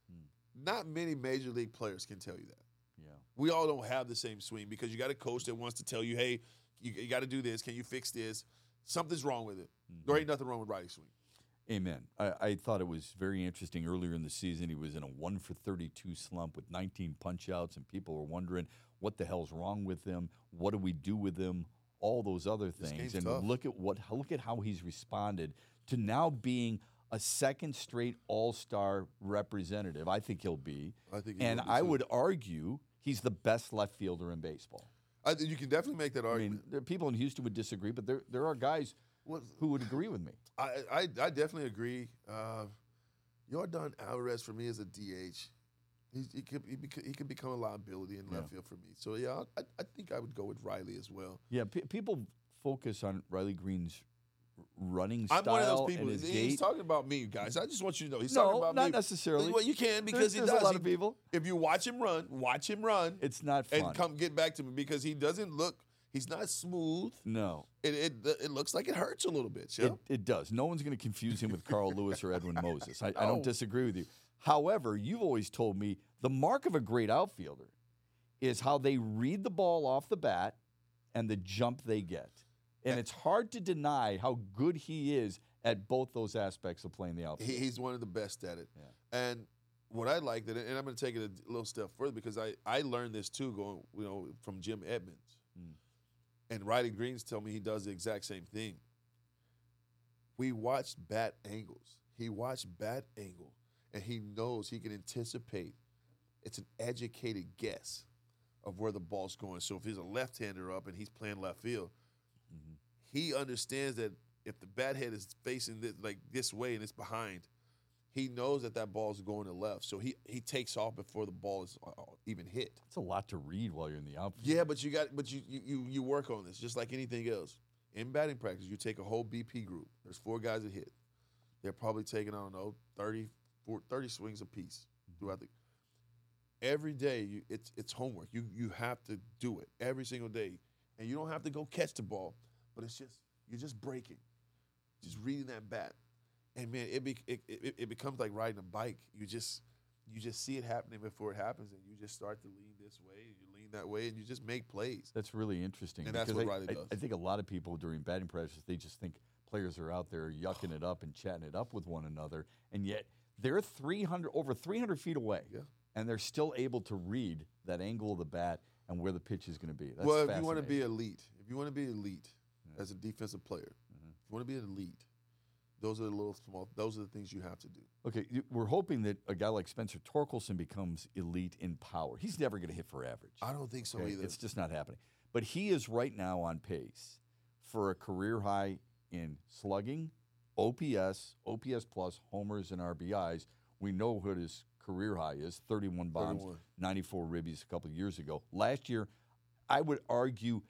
Not many major league players can tell you that. Yeah. We all don't have the same swing because you got a coach that wants to tell you, hey, you got to do this. Can you fix this? Something's wrong with it. There ain't nothing wrong with Riley's swing. Amen. I thought it was very interesting earlier in the season. He was in a 1-for-32 slump with 19 punch-outs, and people were wondering what the hell's wrong with him. What do we do with him? All those other things. And tough. look at how he's responded to now being a second straight All-Star representative. I think he'll be. I would argue he's the best left fielder in baseball. You can definitely make that argument. I mean, there are people in Houston would disagree, but there are guys who would agree with me. I definitely agree. Yordan Alvarez for me is a DH. He could become a liability in left field for me. So yeah, I think I would go with Riley as well. Yeah, people focus on Riley Green's running style. I'm one of those people. And his He's gait. talking about me, guys. I just want you to know he's talking about me. No, not necessarily. Well, you can because there's a lot of people. If you watch him run, It's not fun. and come get back to me because he doesn't look. He's not smooth. No. It looks like it hurts a little bit, Shep. It does. No one's going to confuse him with Carl Lewis or Edwin Moses. I No. don't disagree with you. However, you've always told me the mark of a great outfielder is how they read the ball off the bat and the jump they get. And it's hard to deny how good he is at both those aspects of playing the outfield. He's one of the best at it. Yeah. And what I like that, and I'm going to take it a little step further because I learned this too, going from Jim Edmonds, and Riley Greens tell me he does the exact same thing. We watched bat angles. He watched bat angle, and he knows he can anticipate. It's an educated guess of where the ball's going. So if he's a left-hander up and he's playing left field, he understands that if the bat head is facing this way and it's behind, he knows that ball is going to left. So he takes off before the ball is even hit. It's a lot to read while you're in the outfield. Yeah, but you work on this just like anything else. In batting practice, you take a whole BP group. There's 4 guys that hit. They're probably taking, 30 swings apiece throughout the. Every day, it's homework. You have to do it every single day, and you don't have to go catch the ball, but you're just breaking, just reading that bat, and man, it becomes like riding a bike. You just see it happening before it happens, and you just start to lean this way, and you lean that way, and you just make plays. That's really interesting. And that's because what Riley does. I think a lot of people during batting practice, they just think players are out there yucking it up and chatting it up with one another, and yet they're over 300 feet away. Yeah. And they're still able to read that angle of the bat and where the pitch is going to be. That's if you want to be elite, as a defensive player, if you want to be an elite, those are the things you have to do. Okay, we're hoping that a guy like Spencer Torkelson becomes elite in power. He's never going to hit for average. I don't think so either. It's just not happening. But he is right now on pace for a career high in slugging, OPS plus, homers, and RBIs. We know what his career high is, 31 bombs, 94 ribbies a couple of years ago. Last year, I would argue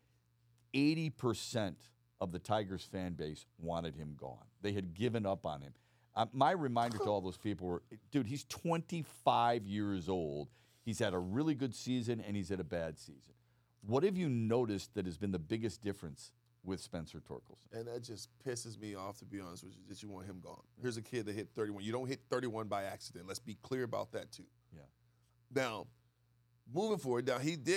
80% of the Tigers fan base wanted him gone. They had given up on him. My reminder to all those people were, dude, he's 25 years old. He's had a really good season, and he's had a bad season. What have you noticed that has been the biggest difference with Spencer Torkelson? And that just pisses me off, to be honest with you, that you want him gone. Here's a kid that hit 31. You don't hit 31 by accident. Let's be clear about that, too. Yeah. Now, moving forward,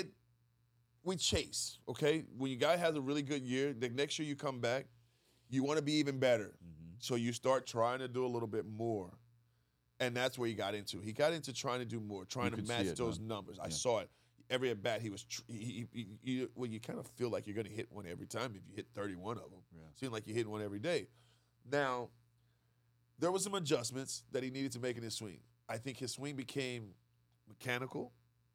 we chase, okay? When your guy has a really good year, the next year you come back, you want to be even better. So you start trying to do a little bit more. And that's where he got into. He got into trying to do more, trying to match those numbers. I saw it. Every at bat, he was. You kind of feel like you're going to hit one every time if you hit 31 of them. Yeah. Seemed like you hit one every day. Now, there was some adjustments that he needed to make in his swing. I think his swing became mechanical.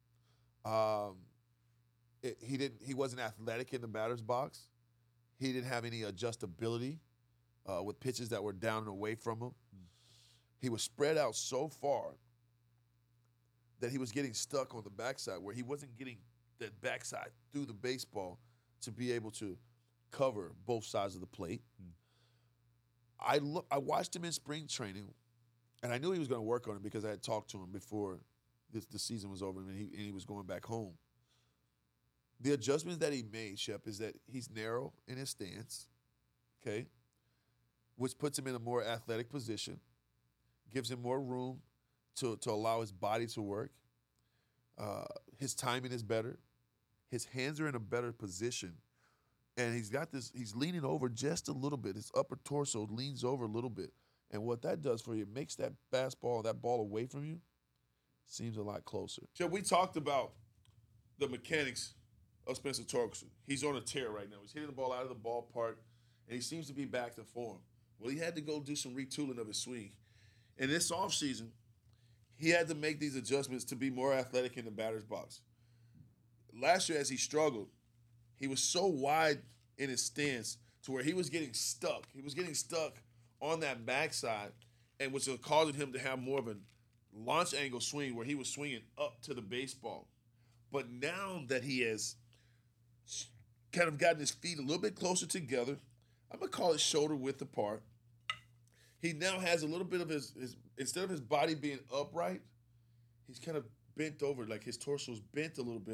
He wasn't athletic in the batter's box. He didn't have any adjustability with pitches that were down and away from him. He was spread out so far that he was getting stuck on the backside, where he wasn't getting that backside through the baseball to be able to cover both sides of the plate. I watched him in spring training, and I knew he was going to work on it because I had talked to him before the season was over and he was going back home. The adjustments that he made, Shep, is that he's narrow in his stance, okay, which puts him in a more athletic position, gives him more room to allow his body to work. His timing is better. His hands are in a better position. And he's leaning over just a little bit. His upper torso leans over a little bit. And what that does for you, it makes that fastball, that ball away from you, seems a lot closer. So we talked about the mechanics of Spencer Torkelson. He's on a tear right now. He's hitting the ball out of the ballpark, and he seems to be back to form. Well, he had to go do some retooling of his swing. And this offseason, he had to make these adjustments to be more athletic in the batter's box. Last year, as he struggled, he was so wide in his stance to where he was getting stuck. He was getting stuck on that backside, and which was causing him to have more of a launch angle swing where he was swinging up to the baseball. But now that he has kind of gotten his feet a little bit closer together, I'm going to call it shoulder width apart, he now has a little bit of his instead of his body being upright, he's kind of bent over, like his torso's bent a little bit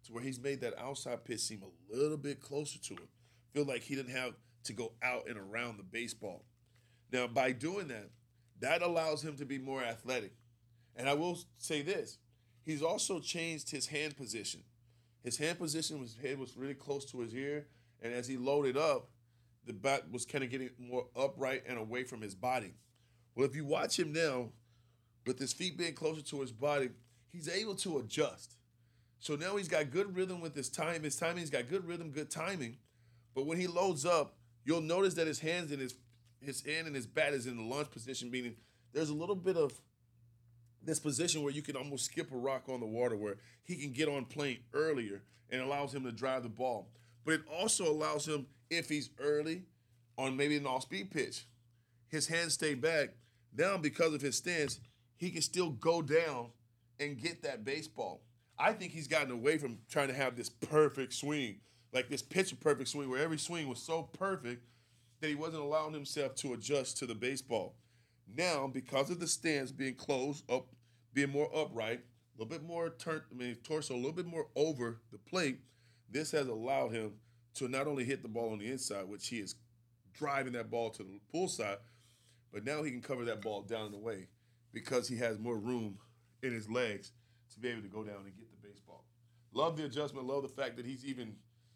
to where he's made that outside pitch seem a little bit closer to him. Feel like he didn't have to go out and around the baseball. Now, by doing that, that allows him to be more athletic. And I will say this, he's also changed his hand position. His hand position, his head was really close to his ear, and as he loaded up, the bat was kind of getting more upright and away from his body. Well, if you watch him now, with his feet being closer to his body, he's able to adjust. So now he's got good rhythm with his time. His timing, he's got good rhythm, good timing. But when he loads up, you'll notice that his hands and his hand and his bat is in the launch position, meaning there's a little bit of this position where you can almost skip a rock on the water, where he can get on plane earlier and allows him to drive the ball. But it also allows him, if he's early on maybe an off-speed pitch, his hands stay back. Now, because of his stance, he can still go down and get that baseball. I think he's gotten away from trying to have this perfect swing, like this pitch-perfect swing, where every swing was so perfect that he wasn't allowing himself to adjust to the baseball. Now, because of the stance being closed up, being more upright, a little bit more torso, a little bit more over the plate, this has allowed him to not only hit the ball on the inside, which he is driving that ball to the pull side, but now he can cover that ball down and away because he has more room in his legs to be able to go down and get the baseball. Love the adjustment. Love the fact that he's even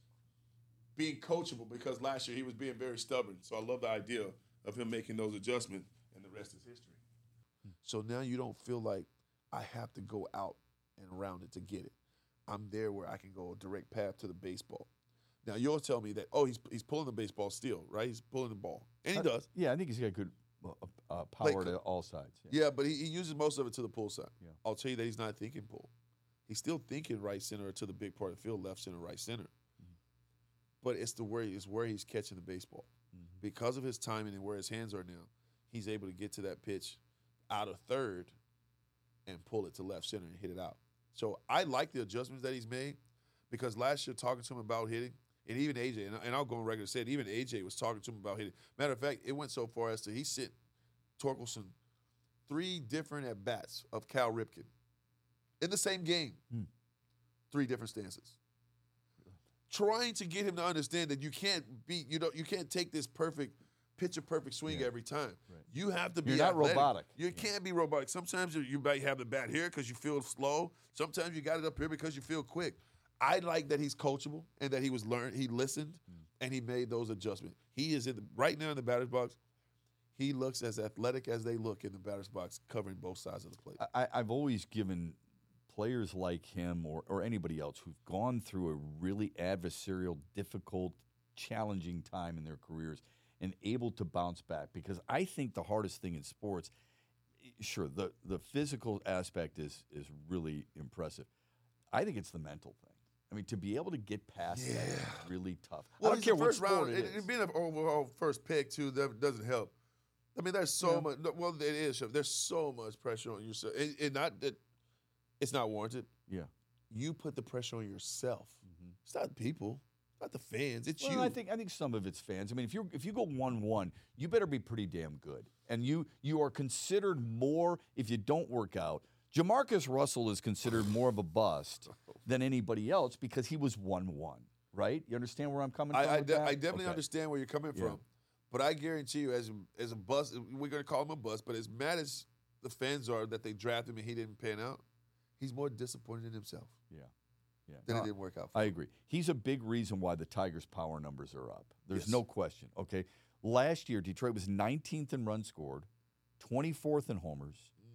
being coachable, because last year he was being very stubborn. So I love the idea of him making those adjustments, and the rest is history. So now you don't feel like I have to go out and around it to get it. I'm there where I can go a direct path to the baseball. Now you'll tell me that, oh, he's pulling the baseball still, right? He's pulling the ball, and he does. Yeah, I think he's got good power to all sides. Yeah, but he uses most of it to the pull side. Yeah. I'll tell you that he's not thinking pull. He's still thinking right center to the big part of the field, left center, right center. Mm-hmm. But it's where he's catching the baseball. Mm-hmm. Because of his timing and where his hands are now, he's able to get to that pitch out of third and pull it to left center and hit it out. So I like the adjustments that he's made, because last year talking to him about hitting, and even AJ, and I'll go on record and say it, even AJ was talking to him about hitting. Matter of fact, it went so far as to he sent Torkelson 3 different at-bats of Cal Ripken in the same game. 3 different stances. Trying to get him to understand that you can't take this pitcher-perfect swing every time. Right. You have to be You're not athletic. robotic. You can't be robotic. Sometimes you might have the bat here because you feel slow. Sometimes you got it up here because you feel quick. I like that he's coachable and that he listened and he made those adjustments. He is right now in the batter's box. He looks as athletic as they look in the batter's box, covering both sides of the plate. I've always given players like him or anybody else who've gone through a really adversarial, difficult, challenging time in their careers and able to bounce back, because I think the hardest thing in sports, sure, the physical aspect is really impressive. I think it's the mental thing. I mean, to be able to get past that is really tough. Well, I don't care what first sport round, it is. and being an overall first pick, too, that doesn't help. I mean, there's so much. Well, it is. There's so much pressure on yourself. Not that it's not warranted. Yeah. You put the pressure on yourself. Mm-hmm. It's not people. It's not the fans. It's well, you. I think some of it's fans. I mean, if you go 1-1, you better be pretty damn good. And you are considered more if you don't work out. Jamarcus Russell is considered more of a bust than anybody else because he was 1-1, right? You understand where I'm coming from? I definitely understand where you're coming from. But I guarantee you, as a bust, we're going to call him a bust, but as mad as the fans are that they drafted him and he didn't pan out, he's more disappointed in himself. Yeah. Then it didn't work out for I him. agree. He's a big reason why the Tigers' power numbers are up. There's no question, okay? Last year, Detroit was 19th in runs scored, 24th in homers,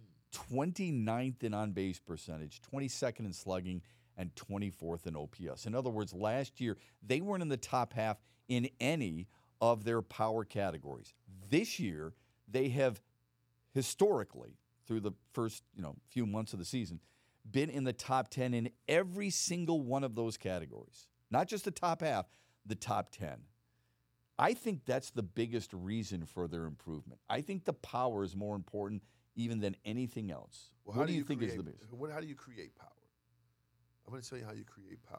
29th in on-base percentage, 22nd in slugging, and 24th in OPS. In other words, last year, they weren't in the top half in any of their power categories. This year, they have historically, through the first few months of the season, been in the top 10 in every single one of those categories. Not just the top half, the top 10. I think that's the biggest reason for their improvement. I think the power is more important even than anything else. Well, what do you think is the biggest? How do you create power? I'm going to tell you how you create power.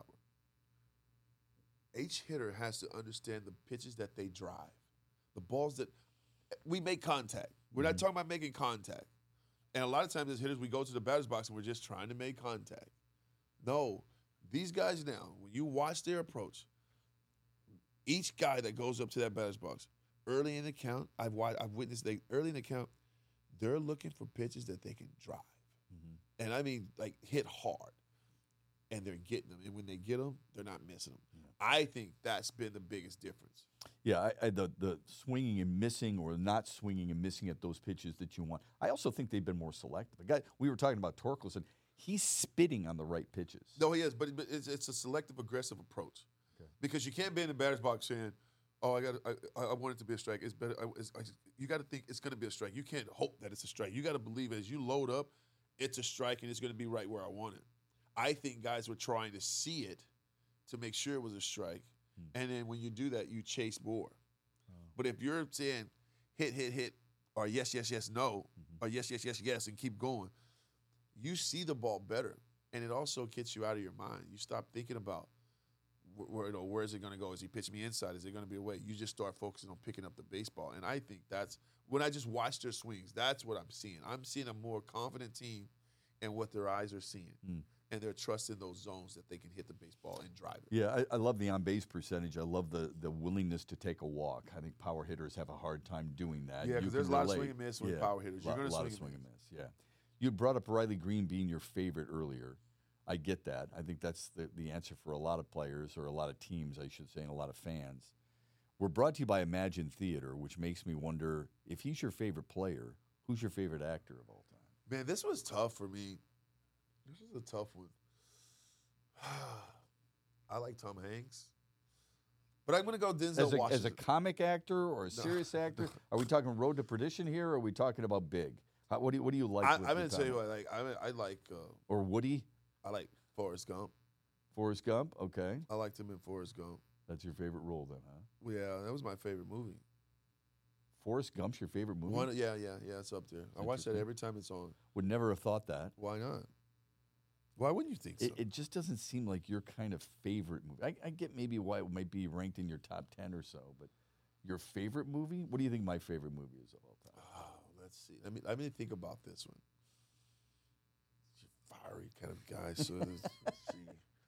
Each hitter has to understand the pitches that they drive, the balls that we make contact. We're not talking about making contact. And a lot of times as hitters, we go to the batter's box and we're just trying to make contact. No, These guys now, when you watch their approach, each guy that goes up to that batter's box early in the count, I've witnessed early in the count, they're looking for pitches that they can drive, and I mean like hit hard, and they're getting them. And when they get them, they're not missing them. I think that's been the biggest difference. Yeah, the swinging and missing or not swinging and missing at those pitches that you want. I also think they've been more selective. We were talking about Torkelson. He's spitting on the right pitches. No, he is, but it's a selective, aggressive approach. Okay. Because you can't be in the batter's box saying, "Oh, I want it to be a strike." It's better. You got to think it's going to be a strike. You can't hope that it's a strike. You got to believe as you load up, it's a strike and it's going to be right where I want it. I think guys were trying to see it to make sure it was a strike, and then when you do that, you chase more. But if you're saying hit, or yes, no, or yes, and keep going, you see the ball better, and it also gets you out of your mind. You stop thinking about where is it going to go? Is he pitching me inside? Is it going to be away? You just start focusing on picking up the baseball, and I think that's when I just watch their swings. That's what I'm seeing. I'm seeing a more confident team in what their eyes are seeing. And they're trusting those zones that they can hit the baseball and drive it. Yeah, I love the on-base percentage. I love the willingness to take a walk. I think power hitters have a hard time doing that. Yeah, because there's a lot of swing and miss with power hitters. You're going to swing and miss. Yeah. You brought up Riley Green being your favorite earlier. I get that. I think that's the answer for a lot of players or a lot of teams, I should say, and a lot of fans. We're brought to you by Imagine Theater, which makes me wonder, if he's your favorite player, who's your favorite actor of all time? Man, this was tough for me. This is a tough one. I like Tom Hanks. But I'm going to go Denzel Washington. As a comic actor or a serious actor? Are we talking Road to Perdition here, or are we talking about Big? What do you like? I'm going to tell you what I like. Or Woody? I like Forrest Gump. Forrest Gump? Okay. I liked him in Forrest Gump. That's your favorite role then, huh? Yeah, that was my favorite movie. Forrest Gump's your favorite movie? Yeah, it's up there. I watch that every time it's on. Would never have thought that. Why not? Why wouldn't you think so? It just doesn't seem like your kind of favorite movie. I get maybe why it might be ranked in your top 10 or so, but your favorite movie? What do you think my favorite movie is of all time? Oh, let's see. Let me think about this one. Fiery kind of guy. So let's see.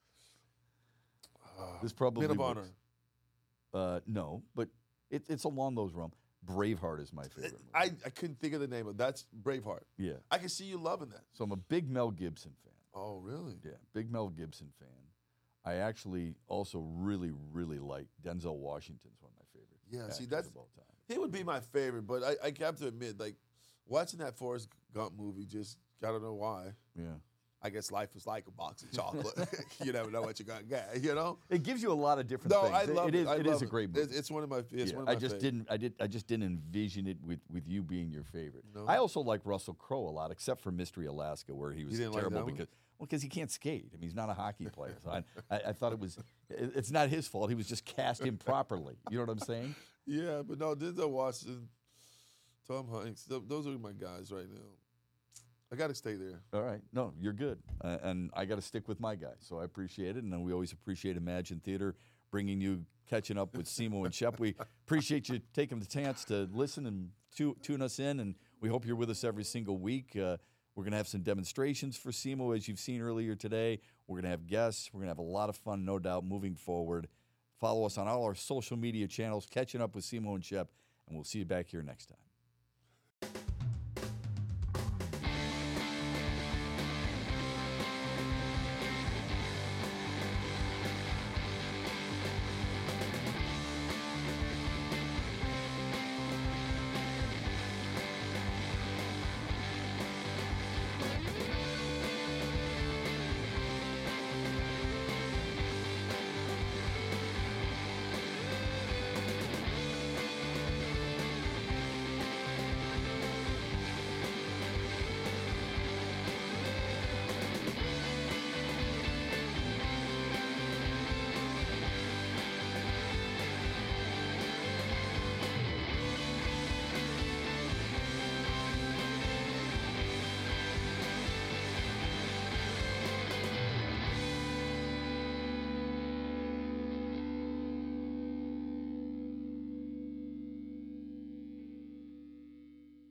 This probably Men of Honor. No, but it's along those realms. Braveheart is my favorite movie. I couldn't think of the name of that's Braveheart. Yeah. I can see you loving that. So I'm a big Mel Gibson fan. Oh, really? Yeah, big Mel Gibson fan. I actually also really, really like Denzel Washington's one of my favorite. Yeah, see, that's of all time. He would be my favorite, but I have to admit, like watching that Forrest Gump movie, just I don't know why. Yeah. I guess life is like a box of chocolate. You never know what you're gonna get. You know, it gives you a lot of different things. I love it. It is a great movie. It's one of my. It's one of I my just favorite. I just didn't envision it with you being your favorite. No. I also like Russell Crowe a lot, except for Mystery Alaska, where he was terrible because he can't skate. I mean, he's not a hockey player. So I thought it's not his fault. He was just cast improperly. You know what I'm saying? Yeah, but no, Denzel Washington, Tom Hanks, those are my guys right now. I got to stay there. All right. No, you're good. And I got to stick with my guy. So I appreciate it. And we always appreciate Imagine Theater bringing you, catching up with Simo and Shep. We appreciate you taking the chance to listen and tune us in. And we hope you're with us every single week. We're going to have some demonstrations for Simo, as you've seen earlier today. We're going to have guests. We're going to have a lot of fun, no doubt, moving forward. Follow us on all our social media channels, catching up with Simo and Shep. And we'll see you back here next time.